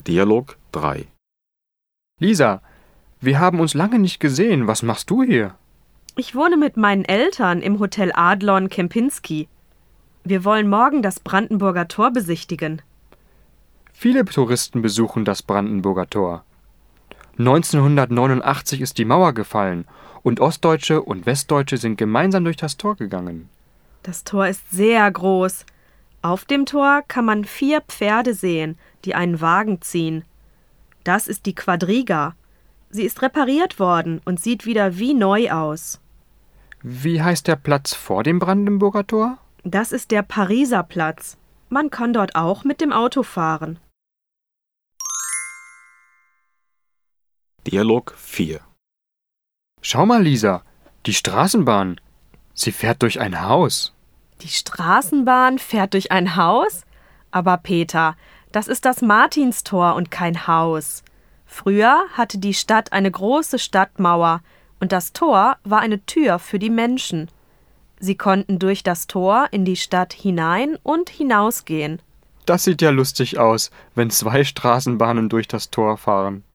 Dialog 3. Lisa, wir haben uns lange nicht gesehen. Was machst du hier? Ich wohne mit meinen Eltern im Hotel Adlon Kempinski. Wir wollen morgen das Brandenburger Tor besichtigen. Viele Touristen besuchen das Brandenburger Tor. 1989 ist die Mauer gefallen und Ostdeutsche und Westdeutsche sind gemeinsam durch das Tor gegangen. Das Tor ist sehr groß. Auf dem Tor kann man 4 Pferde sehen, die einen Wagen ziehen. Das ist die Quadriga. Sie ist repariert worden und sieht wieder wie neu aus. Wie heißt der Platz vor dem Brandenburger Tor? Das ist der Pariser Platz. Man kann dort auch mit dem Auto fahren. Dialog 4. Schau mal, Lisa, die Straßenbahn. Sie fährt durch ein Haus. Die Straßenbahn fährt durch ein Haus? Aber Peter, das ist das Martinstor und kein Haus. Früher hatte die Stadt eine große Stadtmauer und das Tor war eine Tür für die Menschen. Sie konnten durch das Tor in die Stadt hinein und hinausgehen. Das sieht ja lustig aus, wenn 2 Straßenbahnen durch das Tor fahren.